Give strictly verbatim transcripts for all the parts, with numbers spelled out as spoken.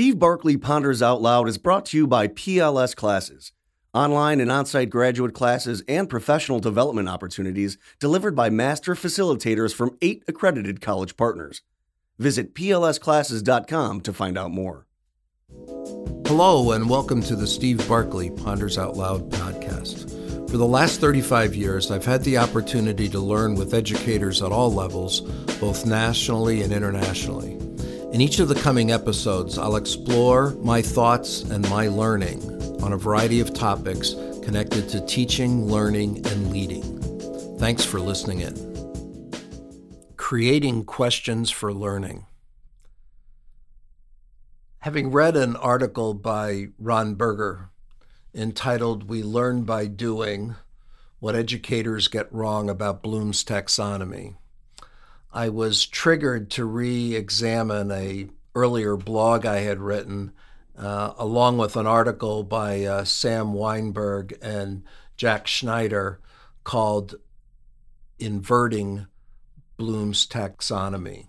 Steve Barkley Ponders Out Loud is brought to you by P L S Classes, online and on-site graduate classes and professional development opportunities delivered by master facilitators from eight accredited college partners. Visit P L S classes dot com to find out more. Hello, and welcome to the Steve Barkley Ponders Out Loud podcast. For the last thirty-five years, I've had the opportunity to learn with educators at all levels, both nationally and internationally. In each of the coming episodes, I'll explore my thoughts and my learning on a variety of topics connected to teaching, learning, and leading. Thanks for listening in. Creating questions for learning. Having read an article by Ron Berger entitled "We Learn by Doing: What Educators Get Wrong About Bloom's Taxonomy," I was triggered to re-examine a earlier blog I had written, uh, along with an article by uh, Sam Weinberg and Jack Schneider called "Inverting Bloom's Taxonomy."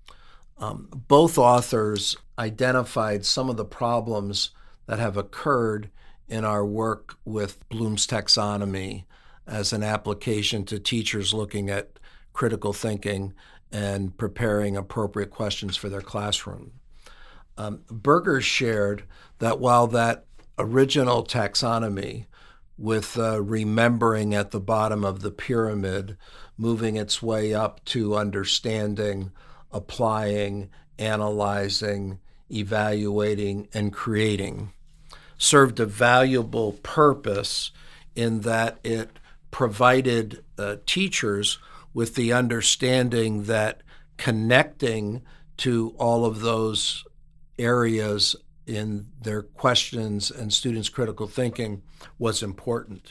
Um, both authors identified some of the problems that have occurred in our work with Bloom's Taxonomy as an application to teachers looking at critical thinking and preparing appropriate questions for their classroom. Um, Berger shared that while that original taxonomy, with uh, remembering at the bottom of the pyramid, moving its way up to understanding, applying, analyzing, evaluating, and creating, served a valuable purpose in that it provided uh, teachers with the understanding that connecting to all of those areas in their questions and students' critical thinking was important.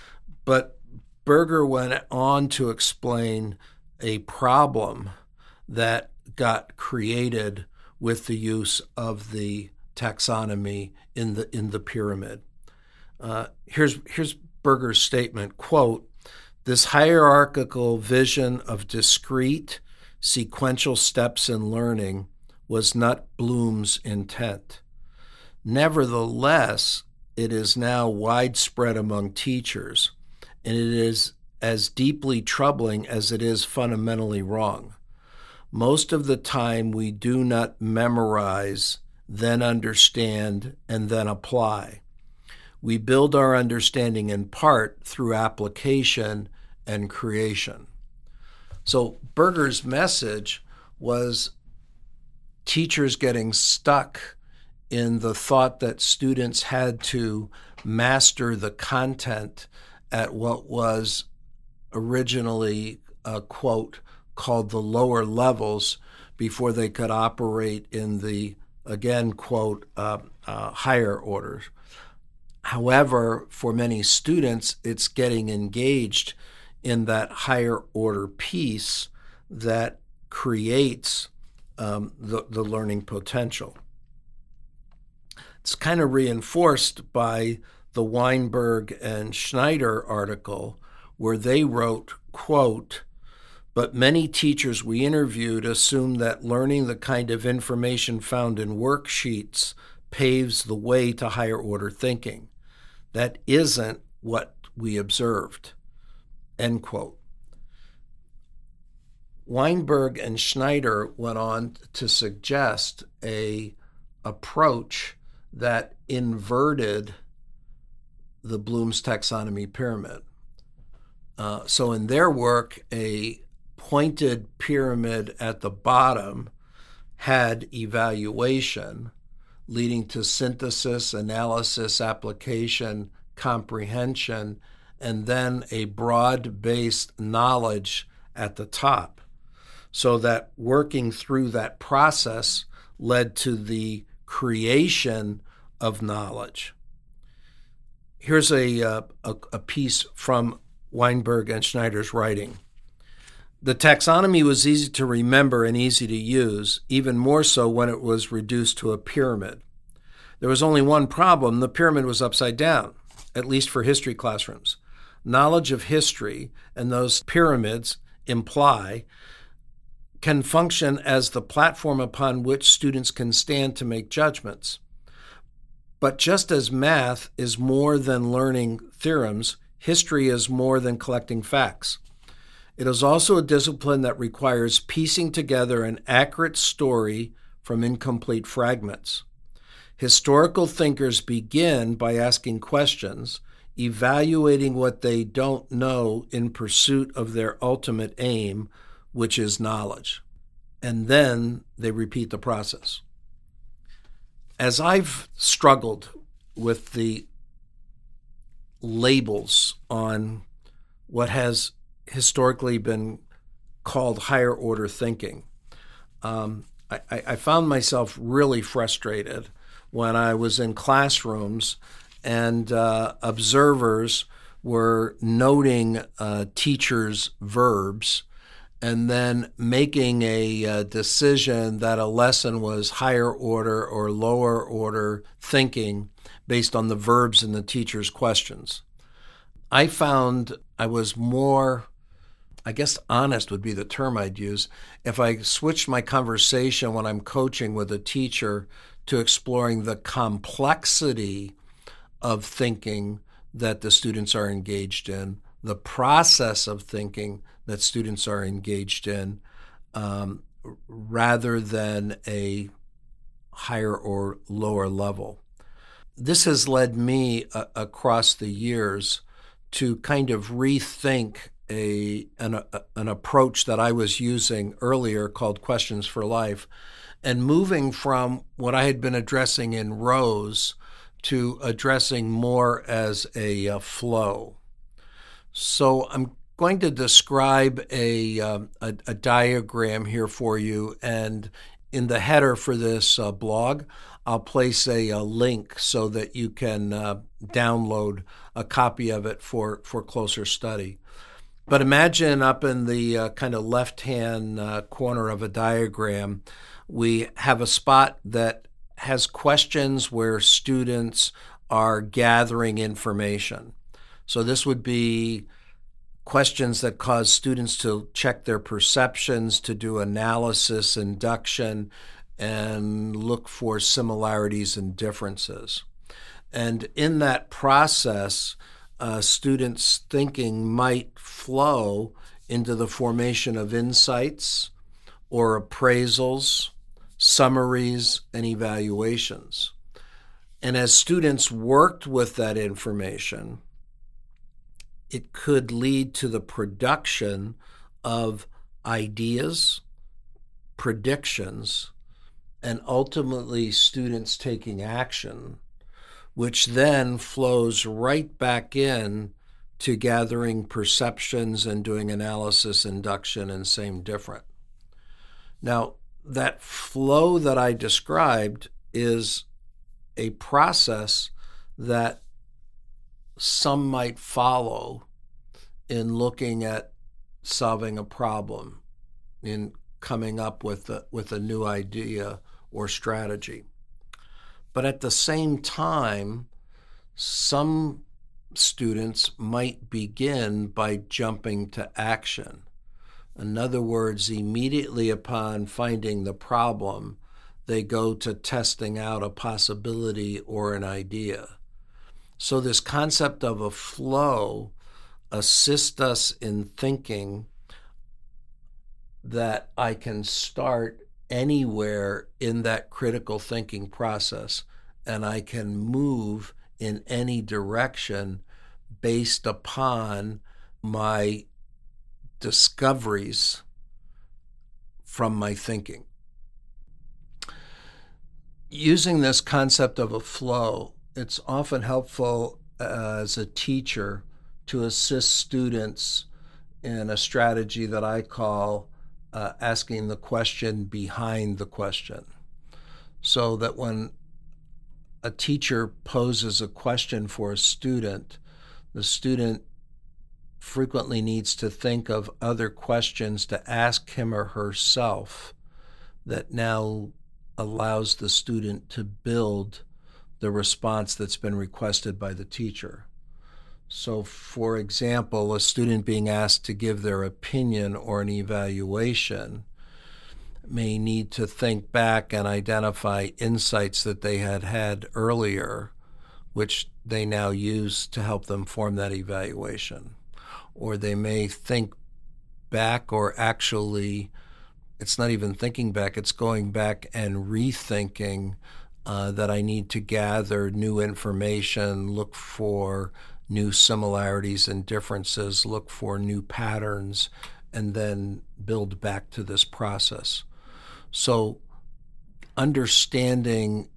But Berger went on to explain a problem that got created with the use of the taxonomy in the in the pyramid. Uh, here's here's Berger's statement, quote, "This hierarchical vision of discrete, sequential steps in learning was not Bloom's intent. Nevertheless, it is now widespread among teachers, and it is as deeply troubling as it is fundamentally wrong. Most of the time, we do not memorize, then understand, and then apply. We build our understanding in part through application and creation." So Berger's message was teachers getting stuck in the thought that students had to master the content at what was originally a quote called the lower levels before they could operate in the, again, quote, uh, uh, higher orders. However, for many students, it's getting engaged in that higher order piece that creates um, the, the learning potential. It's kind of reinforced by the Weinberg and Schneider article where they wrote, quote, "But many teachers we interviewed assume that learning the kind of information found in worksheets paves the way to higher order thinking. That isn't what we observed," end quote. Weinberg and Schneider went on to suggest a approach that inverted the Bloom's taxonomy pyramid. Uh, so in their work, a pointed pyramid at the bottom had evaluation, leading to synthesis, analysis, application, comprehension, and then a broad-based knowledge at the top. So that working through that process led to the creation of knowledge. Here's a, uh, a, a piece from Weinberg and Schneider's writing. "The taxonomy was easy to remember and easy to use, even more so when it was reduced to a pyramid. There was only one problem: the pyramid was upside down, at least for history classrooms. Knowledge of history and those pyramids imply can function as the platform upon which students can stand to make judgments. But just as math is more than learning theorems, history is more than collecting facts. It is also a discipline that requires piecing together an accurate story from incomplete fragments. Historical thinkers begin by asking questions, evaluating what they don't know in pursuit of their ultimate aim, which is knowledge. And then they repeat the process. As I've struggled with the labels on what has historically been called higher order thinking, um, I, I found myself really frustrated when I was in classrooms and uh, observers were noting uh, teachers' verbs and then making a uh, decision that a lesson was higher order or lower order thinking based on the verbs in the teacher's questions. I found I was more, I guess honest would be the term I'd use, if I switched my conversation when I'm coaching with a teacher to exploring the complexity of thinking that the students are engaged in, the process of thinking that students are engaged in, um, rather than a higher or lower level. This has led me uh, across the years to kind of rethink a an, a an approach that I was using earlier called Questions for Life, and moving from what I had been addressing in rows to addressing more as a uh, flow. So I'm going to describe a, um, a, a diagram here for you, and in the header for this uh, blog, I'll place a, a link so that you can uh, download a copy of it for, for closer study. But imagine up in the uh, kind of left-hand uh, corner of a diagram, we have a spot that has questions where students are gathering information. So this would be questions that cause students to check their perceptions, to do analysis, induction, and look for similarities and differences. And in that process, uh, students' thinking might flow into the formation of insights or appraisals, summaries, and evaluations. And as students worked with that information, it could lead to the production of ideas, predictions, and ultimately students taking action, which then flows right back in to gathering perceptions and doing analysis, induction, and same different. Now, that flow that I described is a process that some might follow in looking at solving a problem, in coming up with a, with a new idea or strategy. But at the same time, some students might begin by jumping to action. In other words, immediately upon finding the problem, they go to testing out a possibility or an idea. So this concept of a flow assists us in thinking that I can start anywhere in that critical thinking process, and I can move in any direction based upon my discoveries from my thinking. Using this concept of a flow, it's often helpful uh, as a teacher to assist students in a strategy that I call uh, asking the question behind the question. So that when a teacher poses a question for a student, the student frequently needs to think of other questions to ask him or herself that now allows the student to build the response that's been requested by the teacher. So, for example, a student being asked to give their opinion or an evaluation, may need to think back and identify insights that they had had earlier, which they now use to help them form that evaluation. Or they may think back, or actually, it's not even thinking back, it's going back and rethinking uh, that I need to gather new information, look for new similarities and differences, look for new patterns, and then build back to this process. So understanding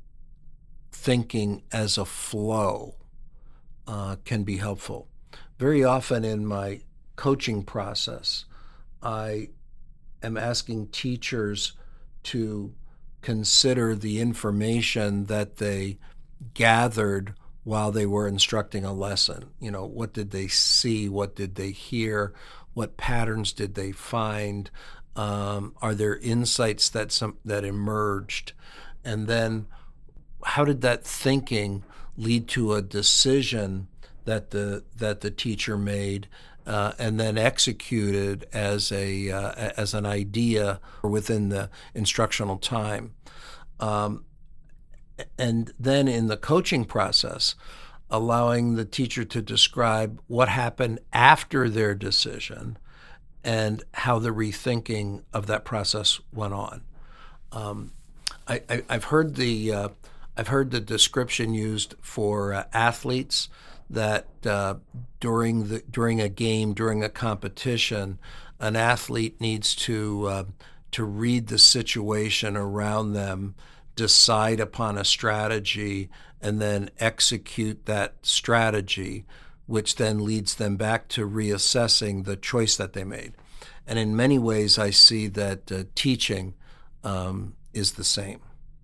thinking as a flow uh, can be helpful. Very often in my coaching process, I am asking teachers to consider the information that they gathered while they were instructing a lesson. You know, what did they see? What did they hear? What patterns did they find? Um, are there insights that some that emerged? And then how did that thinking lead to a decision that the that the teacher made uh, and then executed as a uh, as an idea within the instructional time? Um, and then in the coaching process, allowing the teacher to describe what happened after their decision and how the rethinking of that process went on. Um, I, I, I've heard the uh, I've heard the description used for uh, athletes that uh, during the during a game, during a competition, an athlete needs to uh, to read the situation around them, decide upon a strategy, and then execute that strategy, which then leads them back to reassessing the choice that they made. And in many ways, I see that uh, teaching um, is the same.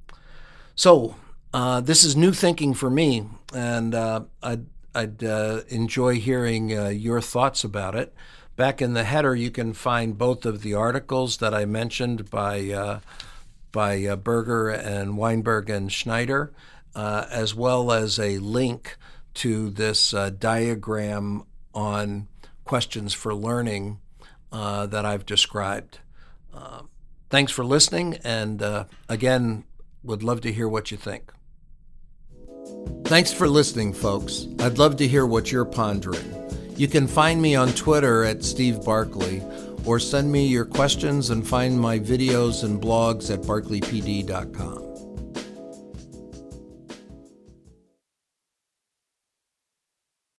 So uh, this is new thinking for me, and uh, I'd, I'd uh, enjoy hearing uh, your thoughts about it. Back in the header, you can find both of the articles that I mentioned by uh, by uh, Berger and Weinberg and Schneider, uh, as well as a link to this uh, diagram on questions for learning uh, that I've described. Uh, thanks for listening, and uh, again, would love to hear what you think. Thanks for listening, folks. I'd love to hear what you're pondering. You can find me on Twitter at Steve Barkley, or send me your questions and find my videos and blogs at barkley p d dot com.